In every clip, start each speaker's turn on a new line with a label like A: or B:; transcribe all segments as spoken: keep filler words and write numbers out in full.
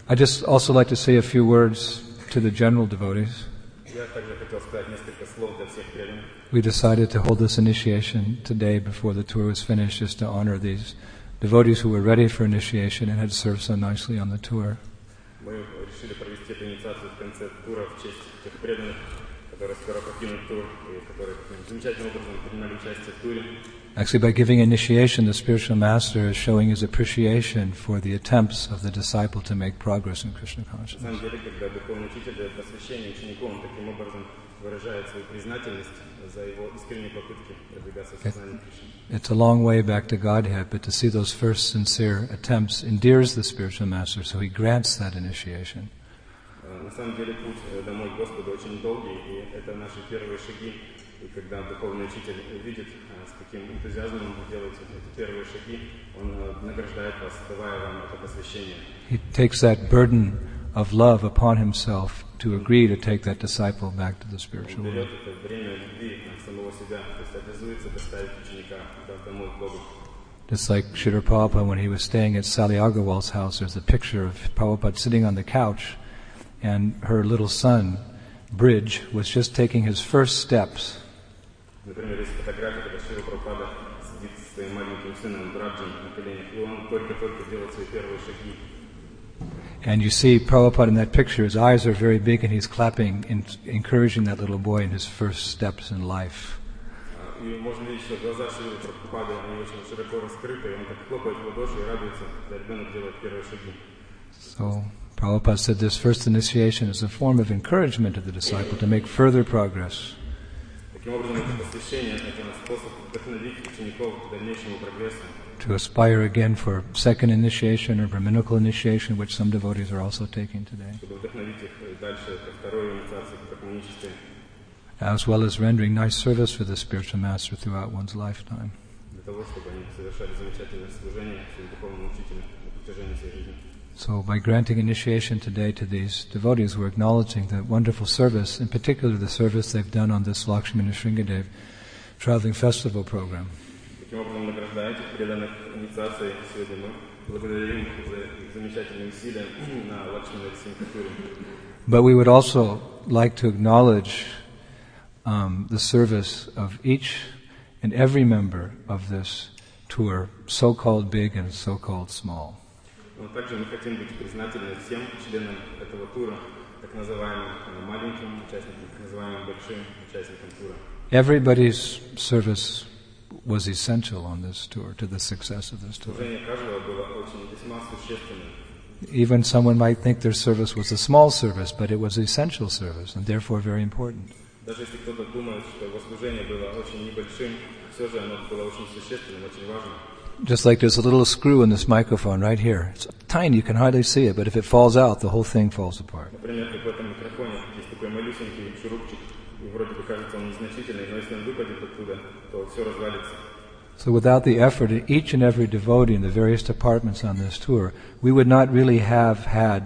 A: I'd just also like to say a few words to the general devotees.
B: Я также хотел сказать несколько слов для всех преданных.
A: We decided to hold this initiation today before the tour was finished, just to honor these devotees who were ready for initiation and had served so nicely on the tour.
B: Мы решили провести эту инициацию в конце тура в честь тех преданных, которые скоро покинут тур и которые замечательным образом принимали участие в туре.
A: Actually, by giving initiation, the spiritual master is showing his appreciation for the attempts of the disciple to make progress in Krishna consciousness.
B: На самом деле, когда духовный учитель дает посвящение ученику, он таким образом выражает свою признательность за его искренние попытки продвигаться в сознании Кришны.
A: It's a long way back to Godhead, but to see those first sincere attempts endears the spiritual master, so he grants that initiation.
B: На самом деле, путь домой к Господу очень долгий, и это наши первые шаги. И когда духовный учитель видит, с каким энтузиазмом вы делаете эти первые шаги, он награждает вас, давая вам это посвящение.
A: He takes that burden of love upon himself to agree to take that disciple back to the spiritual
B: Он берет
A: world.
B: это бремя любви на самого себя, то есть обязуется доставить ученика домой к Богу.
A: Just like Srila Prabhupada, when he was staying at Sally Agarwal's house, there's a picture of Prabhupada sitting on the couch, and her little son, Bridge, was just taking his first steps.
B: Например, есть фотография, когда Шрила Прабхупада сидит со своим маленьким сыном Браджем на коленях, и он только-только делает свои первые шаги.
A: And you see Prabhupada in that picture, his eyes are very big and he's clapping, in, encouraging that little boy in his first steps in life.
B: И можно видеть, что глаза Шрилы Прабхупады, они очень широко раскрыты, и он так хлопает в ладоши и радуется, когда ребенок делает первые шаги.
A: So Prabhupada said this first initiation is a form of encouragement to the disciple to make further progress.
B: Таким образом, это посвящение, это способ вдохновить учеников к дальнейшему прогрессу.
A: To aspire again for second initiation or Brahminical initiation, which some devotees are also taking today.
B: Чтобы вдохновить их дальше ко второй инициации, к брахманической.
A: As well as rendering nice service for the spiritual master throughout one's lifetime.
B: Для того, чтобы они совершали замечательное служение своим духовным учителям на протяжении всей жизни.
A: So by granting initiation today to these devotees, we're acknowledging the wonderful service, in particular the service they've done on this Lakshmi Nrsingadev traveling festival program.
B: Таким образом, награждая этих преданных инициацией, сегодня мы благодарим их за их замечательные усилия на Лакшми Нрсингхатуре.
A: But we would also like to acknowledge um, the service of each and every member of this tour, so-called big and so-called small.
B: Но также мы хотим быть признательны всем членам этого тура, так называемым маленьким участникам, так называемым большим участникам тура.
A: Everybody's service was essential on this tour to the success of this tour.
B: Служение каждого было очень весьма существенным.
A: Even someone might think their service was a small service, but it was essential service and therefore very important.
B: Даже если кто-то думает, что его служение было очень небольшим, все же оно было очень существенным, очень важным.
A: Just like there's a little screw in this microphone right here. It's tiny, you can hardly see it, but if it falls out, the whole thing falls apart.
B: Например, как в этом микрофоне есть такой малюсенький шурупчик, и вроде бы кажется он незначительный, но если он выпадет оттуда, то все развалится.
A: So without the effort of each and every devotee in the various departments on this tour, we would not really have had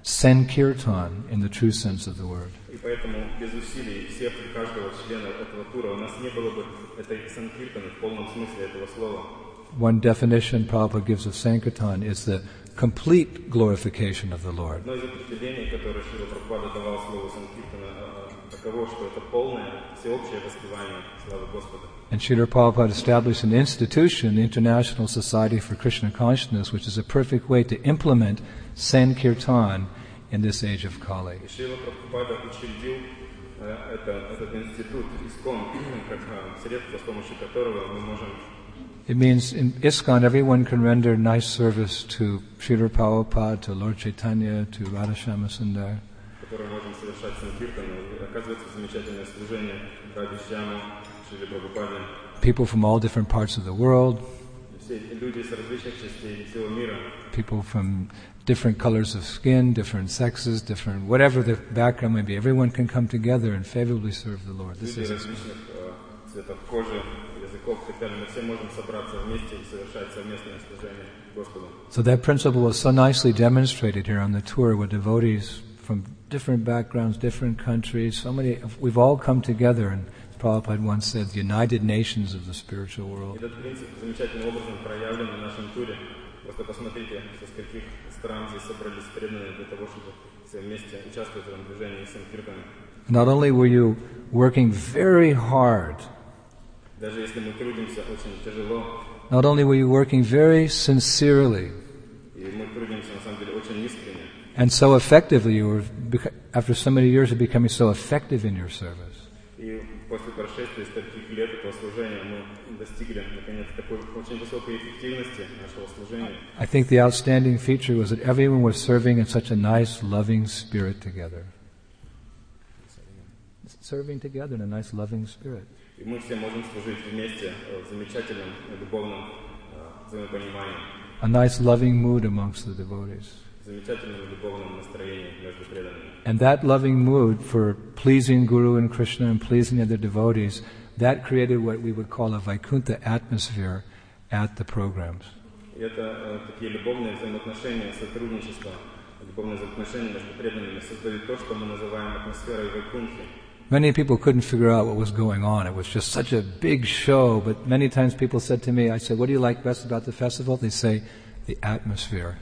A: Sankirtan in the true sense of the word.
B: И поэтому без усилий всех и каждого члена этого тура у нас не было бы этой санкиртаны в полном смысле этого слова.
A: One definition Prabhupada gives of Sankirtan is the complete glorification of the Lord.
B: Одно из определений, которое Шрила Прабхупада давал слову санкиртана, таково, что это полное, всеобщее воспевание славы Господа.
A: And Srila Prabhupada established an institution, the International Society for Krishna Consciousness, which is a perfect way to implement Sankirtan in this age of Kali.
B: И Шрила Прабхупада учредил это, этот институт ИСКОН, как средство, с помощью которого мы можем.
A: It means in ISKCON everyone can render nice service to Srila Prabhupada, to Lord Chaitanya, to Radhashama Sundar.
B: Который можем совершать санкиртан, и оказывается замечательное служение Ради Шьяму, Шриле Прабхупаде.
A: People from all different parts of the world.
B: Все люди с различных частей всего мира.
A: People from different colors of skin, different sexes, different whatever the background may be. Everyone can come together and favorably serve the Lord. This
B: Люди
A: is
B: различных цветов кожи, языков и так далее. Мы все можем собраться вместе и совершать совместное служение Господу.
A: So that principle was so nicely demonstrated here on the tour with devotees from different backgrounds, different countries. So many, we've all come together, and Prabhupada once said, the United Nations of the spiritual world.
B: Этот принцип замечательным образом проявлен на нашем туре. Просто посмотрите, со скольких стран здесь собрались преданные для того, чтобы все вместе участвовать в этом движении Санкиртана.
A: Not only were you working very hard,
B: Даже если мы трудимся очень тяжело,
A: not only were you working very sincerely,
B: и мы трудимся на самом деле очень искренне,
A: and so effectively, you were, bec- after so many years of becoming so effective in your service.
B: и после прошествия стольких лет этого служения мы достигли, наконец, такой очень высокой эффективности нашего служения.
A: I think the outstanding feature was that everyone was serving in such a nice, loving spirit together. Serving together in a nice, loving spirit.
B: И мы все можем служить вместе в замечательном любовном взаимопонимании,
A: A nice, loving mood amongst the devotees.
B: в замечательном любовном настроении между преданными.
A: And that loving mood for pleasing Guru and Krishna and pleasing other devotees, that created what we would call a Vaikuntha atmosphere at the programs.
B: И это э, такие любовные взаимоотношения, сотрудничество, любовные взаимоотношения между преданными создают то, что мы называем атмосферой Вайкунтхи.
A: Many people couldn't figure out what was going on. It was just such a big show, but many times people said to me, I said, what do you like best about the festival? They say, the atmosphere.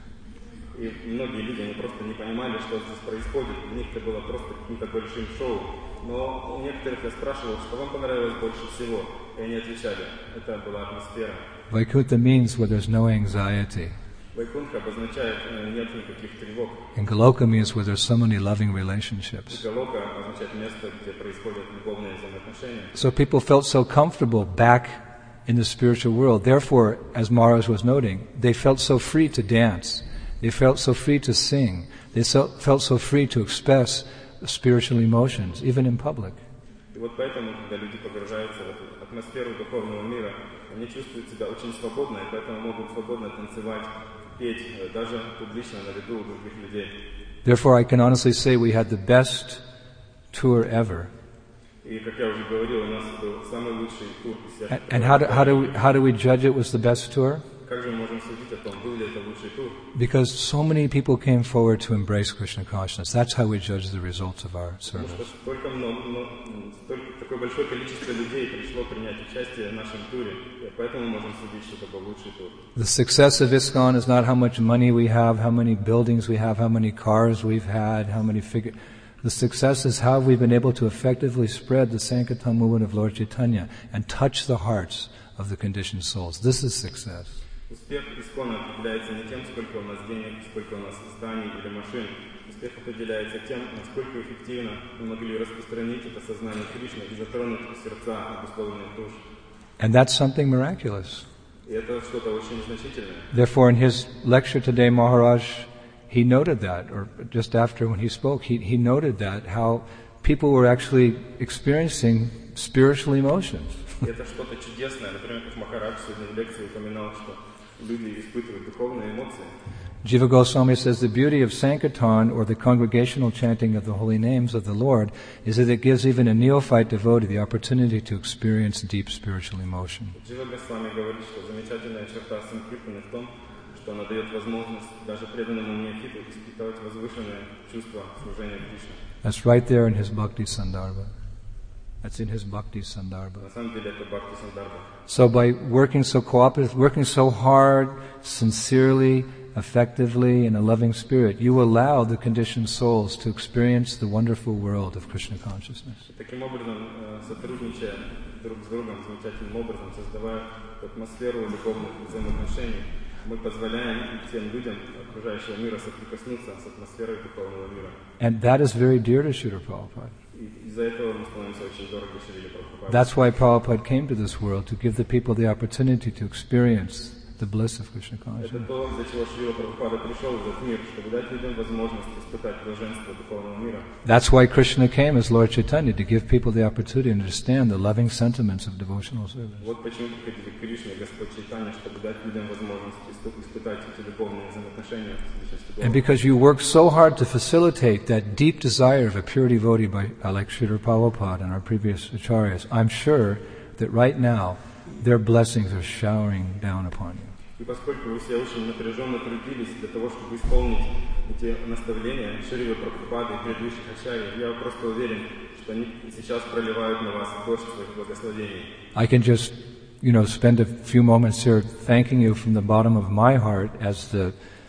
B: И многие люди, они просто не понимали, что здесь происходит. Для них это было просто каким-то большим шоу. Но у некоторых я спрашивал, что вам понравилось больше всего. И они отвечали, это была атмосфера.
A: Vaikuntha means where there's no anxiety.
B: Вайкунтха обозначает э, нет никаких тревог.
A: And Goloka means where there's so many loving relationships.
B: Галока означает место, где происходят любовные взаимоотношения.
A: So people felt so comfortable back in the spiritual world. Therefore, as Maharaj was noting, they felt so free to dance. They felt so free to sing. They so, felt so free to express spiritual emotions, even in public.
B: И вот поэтому, когда люди погружаются в эту атмосферу духовного мира, они чувствуют себя очень свободно, и поэтому могут свободно танцевать, петь, даже публично на виду у других людей.
A: Therefore, I can honestly say we had the best tour ever.
B: И, как я уже говорил, у нас был самый лучший тур из всех.
A: And, and how do, how do we, how do we judge it was the best tour?
B: Как же мы можем судить о том, был ли это лучший тур?
A: Because so many people came forward to embrace Krishna consciousness. That's how we judge the results of our
B: Потому
A: service.
B: что столько много, много, столько, такое большое количество людей пришло принять участие в нашем туре, и поэтому мы можем судить, что это был лучший тур.
A: The success of ISKCON is not how much money we have, how many buildings we have, how many cars we've had, how many figure. The success is how we've been able to effectively spread the Sankirtan movement of Lord Chaitanya and touch the hearts of the conditioned souls. This is success.
B: Успех ИСККОНа определяется не тем, сколько у нас денег, сколько у нас зданий или машин. Успех определяется тем, насколько эффективно мы могли распространить это сознание Кришны и затронуть сердца обусловленных душ.
A: And that's something miraculous.
B: И это что-то очень значительное.
A: Therefore, in his lecture today, Maharaj, he noted that, or just after when he spoke, he, he noted that, how people were actually experiencing spiritual emotions.
B: И это что-то чудесное. Например, как Махарадж сегодня в лекции упоминал, что люди испытывают духовные эмоции.
A: Jiva Goswami says the beauty of Sankirtan, or the congregational chanting of the holy names of the Lord, is that it gives even a neophyte devotee the opportunity to experience deep spiritual emotion.
B: Джива Госвами говорит, что замечательная черта Санкиртаны в том, что она дает возможность даже преданному неофиту испытывать возвышенное чувство служения Кришне.
A: That's right there in his Bhakti Sandarbha. That's in his Bhakti Sandarbha.
B: На самом деле это Бхакти Сандарбха.
A: So by working so cooperatively, working so hard, sincerely, effectively, in a loving spirit, you allow the conditioned souls to experience the wonderful world of Krishna consciousness.
B: Таким образом, сотрудничая друг с другом, замечательным образом, создавая атмосферу любовных взаимоотношений, мы позволяем тем людям окружающего мира соприкоснуться с атмосферой духовного мира.
A: And that is very dear to Srila Prabhupada.
B: И из-за этого мы становимся очень дороги Шриле Прабхупаде.
A: That's why Prabhupada came to this world, to give the people the opportunity to experience the bliss of Krishna
B: Это
A: consciousness.
B: то, для чего Шрила Прабхупада пришел в этот мир, чтобы дать людям возможность испытать блаженство духовного мира.
A: That's why Krishna came as Lord Chaitanya, to give people the opportunity to understand the loving sentiments of devotional service.
B: Вот почему приходили к Кришне и Господь Чайтанья, чтобы дать людям возможность испытать эти любовные взаимоотношения с личностью
A: And
B: Бога.
A: because you work so hard to facilitate that deep desire of a pure devotee by uh, like Srila Prabhupada and our previous acharyas, I'm sure that right now their blessings are showering down upon you.
B: И поскольку вы все очень напряженно трудились для того, чтобы исполнить эти наставления Шрилы Прабхупады и предыдущих ачарьев, я просто уверен, что они сейчас проливают на вас дождь своих благословений.
A: I can just, you know, spend a few moments here thanking you from the bottom of my heart as the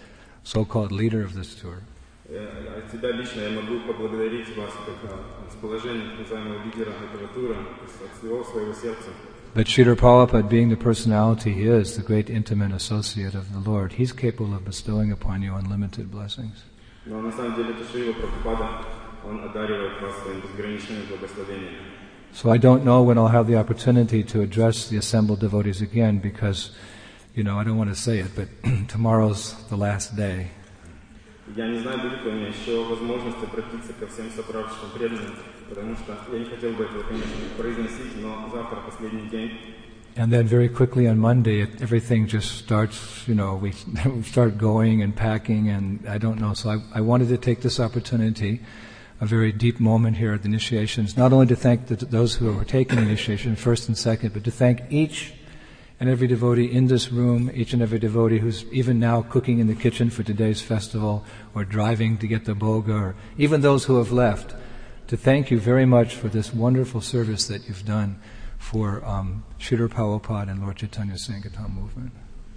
A: so-called leader of this tour.
B: От себя лично я могу поблагодарить вас как с положения называемого лидера этого тура, от всего своего сердца.
A: But Srila Prabhupada, being the personality he is, the great intimate associate of the Lord, he's capable of bestowing upon you unlimited blessings.
B: Но на самом деле это Шрила Прабхупада, он одаривает вас своим безграничным благословением.
A: So I don't know when I'll have the opportunity to address the assembled devotees again because, you know, I don't want to say it, but tomorrow's the last day.
B: Я не знаю, будет ли у меня еще возможность обратиться ко всем собравшимся преданным, потому что я не хотел бы этого, конечно, произносить, но завтра последний день.
A: And then very quickly on Monday, it, everything just starts, you know, we start going and packing, and I don't know. So I, I wanted to take this opportunity, a very deep moment here at the initiations, not only to thank the, those who were taking initiation, first and second, but to thank each and every devotee in this room, each and every devotee who's even now cooking in the kitchen for today's festival, or driving to get the bhoga, or even those who have left, to thank you very much for this wonderful service that you've done for um, Srila Prabhupada and Lord Chaitanya Sankirtan movement.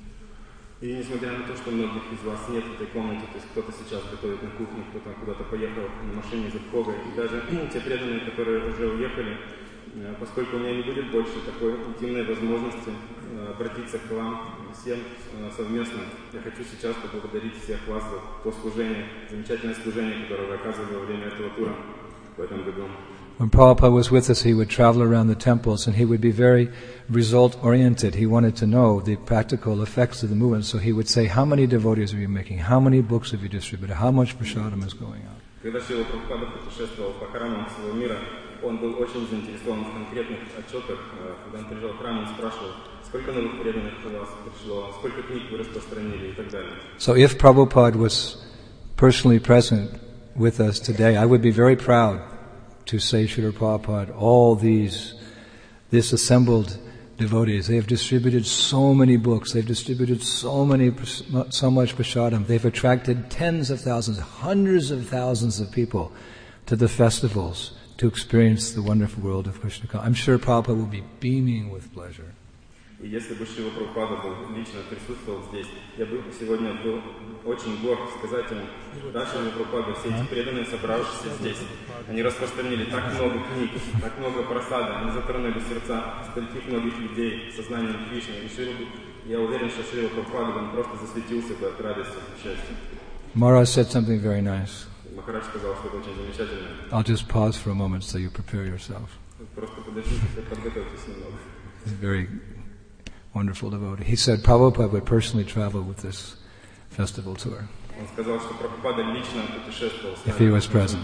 B: И несмотря на то, что многих из вас нет в этой комнате, то есть кто-то сейчас готовит на кухне, кто-то куда-то поехал на машине за Богой, и даже те преданные, которые уже уехали, поскольку у меня не будет больше такой интимной возможности обратиться к вам всем совместно, я хочу сейчас поблагодарить всех вас за то служение, замечательное служение, которое вы оказывали во время этого тура в этом году.
A: When Prabhupada was with us, he would travel around the temples and he would be very result-oriented. He wanted to know the practical effects of the movement, so he would say, how many devotees are you making? How many books have you distributed? How much prasadam is going out?
B: Когда Шрила Прабхупада путешествовал по храмам всего мира, он был очень заинтересован в конкретных отчетах. Когда он приезжал в храм, он спрашивал, сколько новых преданных у вас пришло, сколько книг вы распространили и так далее.
A: So if Prabhupada was personally present with us today, I would be very proud to say, Srila Prabhupada, all these, this assembled devotees, they have distributed so many books, they've distributed so many, so much prasadam, they've attracted tens of thousands, hundreds of thousands of people to the festivals to experience the wonderful world of Krishna. I'm sure Prabhupada will be beaming with pleasure.
B: И если бы Шрила Прабхупада был лично присутствовал здесь, я бы сегодня был очень горд сказать ему, да, Шрила Прабхупада, все эти преданные, собравшиеся здесь, они распространили так много книг, так много просада, они затронули сердца стольких многих людей сознанием Кришны. И Шрила, я уверен, что Шрила Прабхупада, он просто засветился бы от радости и счастья.
A: Maharaj said something very nice.
B: Махарадж сказал что-то очень замечательное.
A: I'll just pause for a moment so you prepare yourself.
B: Просто подождите, подготовьтесь немного.
A: He's a very wonderful devotee. He said Prabhupada would personally travel with this festival tour.
B: Он сказал, что Прабхупада лично путешествовал с нами.
A: If he was present.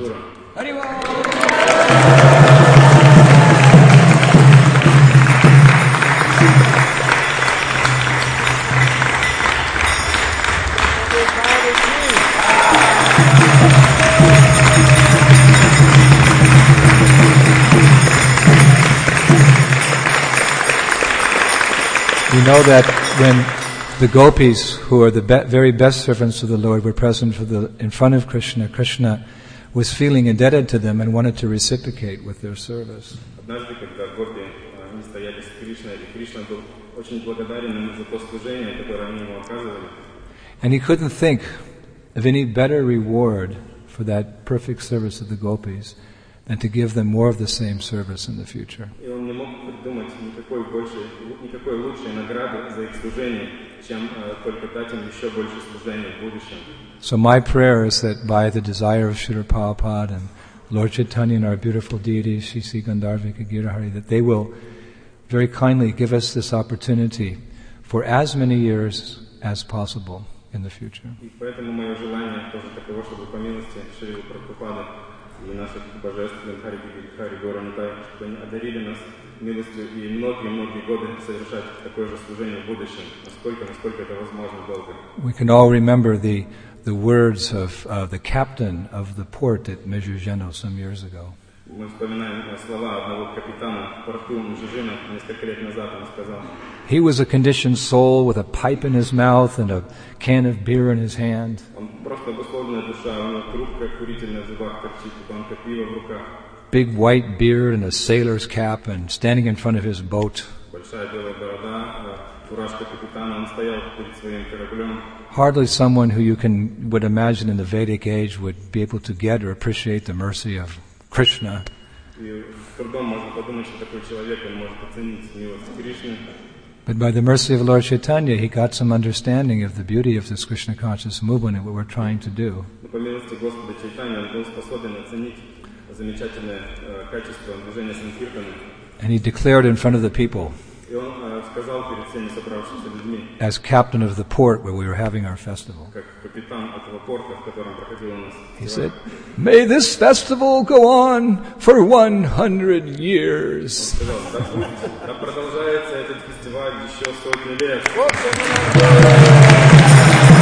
A: We know that when the gopis, who are the be- very best servants of the Lord, were present for the, in front of Krishna, Krishna was feeling indebted to them and wanted to reciprocate with their service.
B: Однажды, когда гопи они стояли с Кришной, и Кришна был очень благодарен им за то служение, которое они ему оказывали.
A: And he couldn't think of any better reward for that perfect service of the gopis than to give them more of the same service in the future.
B: И он не мог придумать никакой большей, никакой лучшей награды за их служение, чем только дать им еще больше служения в будущем.
A: So my prayer is that by the desire of Srila Prabhupada and Lord Chaitanya and our beautiful deities, Shri Sri Gandharvika Girihari, that they will very kindly give us this opportunity for as many years as possible in the future.
B: И поэтому мое желание тоже таково, чтобы по милости Шрилы Прабхупады и наших божеств Гандхари Гирихари Гауранатая, чтобы они одарили нас милостью и многие-многие годы совершать такое же служение в будущем, насколько, насколько это возможно долго.
A: We can all remember the the words of uh, the captain of the port at Mezhuzheno some years ago.
B: Мы вспоминаем слова одного капитана в порту Мезhuzheno несколько лет назад. Он сказал:
A: He was a conditioned soul with a pipe in his mouth and a can of beer in his hand.
B: Он просто обусловленная душа, у него трубка курительная в зубах торчит, банка пива в руках.
A: Big white beard and a sailor's cap and standing in front of his boat.
B: Большая белая борода, фуражка капитана, он стоял перед своим кораблем.
A: Hardly someone who you can would imagine in the Vedic age would be able to get or appreciate the mercy of Krishna.
B: И с трудом можно подумать, что такой человек, он может оценить милость Кришны.
A: But by the mercy of Lord Chaitanya, he got some understanding of the beauty of this Krishna conscious movement and what we're trying to do.
B: Но по милости Господа Чайтаньи он был способен оценить замечательное э, качество движения Санкиртана.
A: And he declared in front of the people,
B: И он э, сказал перед всеми собравшимися людьми,
A: as captain of the port where we were having our festival,
B: как капитан этого порта, в котором проходил у нас
A: he
B: фестиваль,
A: said, "May this festival go on for one hundred years."
B: сказал, да, будет, да продолжается этот фестиваль еще сотни лет.